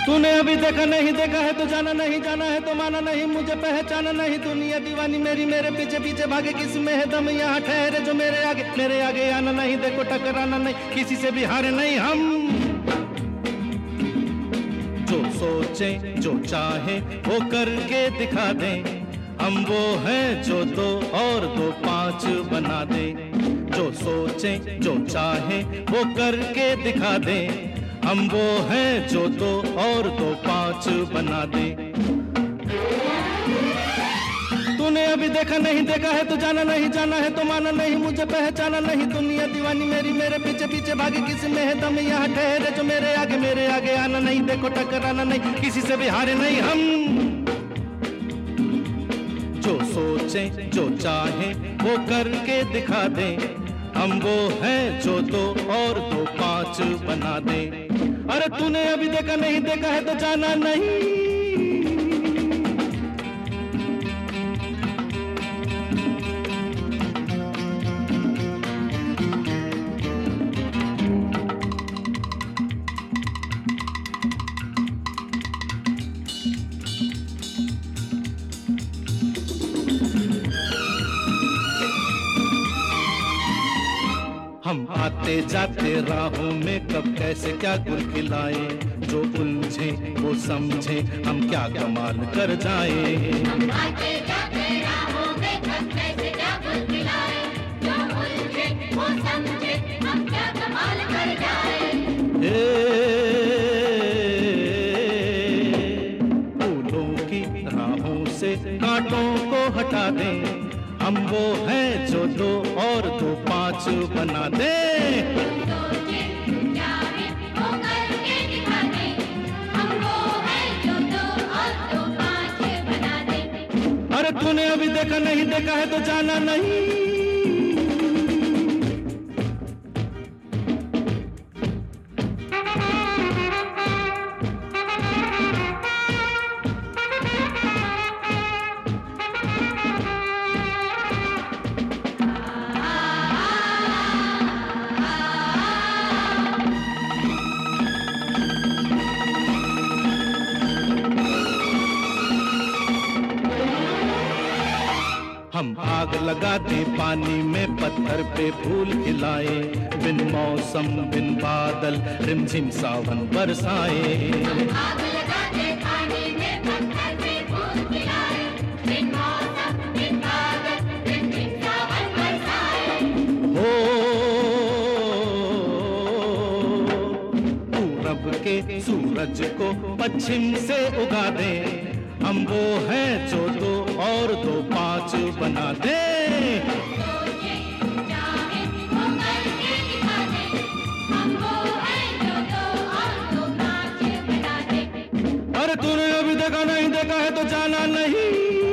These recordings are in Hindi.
तूने अभी देखा नहीं, देखा है तो जाना नहीं, जाना है तो माना नहीं, मुझे पहचाना नहीं, दुनिया दीवानी मेरी, मेरे पीछे पीछे भागे, किस में है दम, यहाँ ठहरे जो मेरे आगे आना नहीं, देखो टकराना नहीं, किसी से भी हारे नहीं हम। जो सोचे जो चाहे वो करके दिखा दे, हम वो हैं जो 2 और 2 5 बना दे। जो सोचे जो चाहे वो करके दिखा दे, हम वो हैं जो 2 और 2 5 बना दे। तूने अभी देखा नहीं, देखा है तो जाना नहीं, जाना है तो माना नहीं, मुझे पहचाना नहीं, दुनिया दीवानी मेरी, मेरे पीछे पीछे भागे, किसी में है दम, यहाँ ठहरे जो मेरे आगे आना नहीं, देखो टकराना नहीं, किसी से भी हारे नहीं हम। जो सोचे जो चाहे वो करके दिखा दे, हम वो हैं जो 2 और 2 5 बना दे। अरे तूने अभी देखा नहीं, देखा है तो जाना नहीं। हम आते जाते राहों में कब कैसे क्या गुल खिलाए, जो उलझे वो समझे हम क्या कमाल कर जाए। हम आते जाते राहों में कब कैसे क्या गुल खिलाए, जो उलझे वो समझे हम क्या कमाल कर जाए। फूलों की राहों से कांटों को हटा दें, हम वो हैं जो 2 और 2 5 बना दे। सोचे चाहे वो करके दिखा दे, हम वो हैं जो 2 और 2 5 बना दे। अरे तूने अभी देखा नहीं, देखा है तो जाना नहीं। हम आग लगा दे पानी में, पत्थर पे फूल खिलाए, बिन मौसम बिन बादल रिमझिम सावन बरसाए। आग लगा दे पानी में, पत्थर पे फूल खिलाए, बिन मौसम बिन बादल रिमझिम सावन बरसाए। हो पूरब के सूरज को पश्चिम से उगा दे, हम वो हैं जो 2 और 2 5 बना दे। सोचे चाहे वो करके दिखा दे, हम वो हैं जो 2 और 2 5 बना दे। अरे तूने अभी देखा नहीं, देखा है तो जाना नहीं।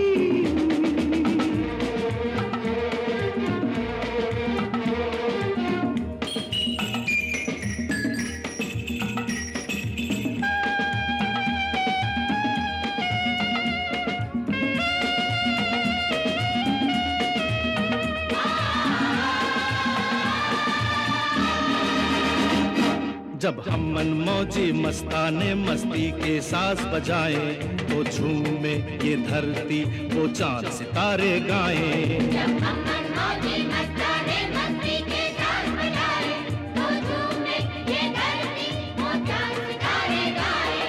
जब हम मनमौजी मस्ताने मस्ती के साज बजाए, तो झूमे ये धरती वो चांद सितारे गाए। जब हम मनमौजी मस्ताने मस्ती के साथ बजाए, तो झूमे ये धरती वो चांद सितारे गाए।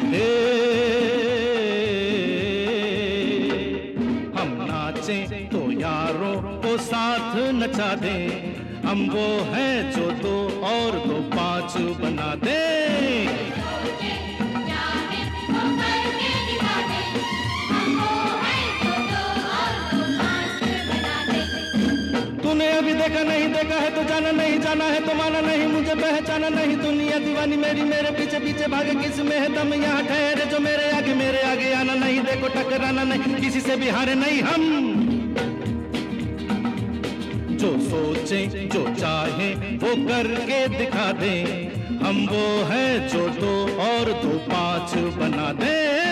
हम नाचे तो यारों को साथ नचा दे, हम वो हैं जो 2 और 2 5 बना दे। सोचे चाहे वो करके दिखा दे, हम वो हैं जो 2 और 2 5 बना दे। तूने अभी देखा नहीं, देखा है तो जाना नहीं, जाना है तो माना नहीं, मुझे पहचाना नहीं, दुनिया दीवानी मेरी, मेरे पीछे पीछे भागे, किस में है दम, यहाँ ठहरे जो मेरे आगे आना नहीं, देखो टकराना नहीं, किसी से भी हारे नहीं हम। जो सोचे जो चाहे वो करके दिखा दे, हम वो हैं जो 2 और 2 5 बना दे।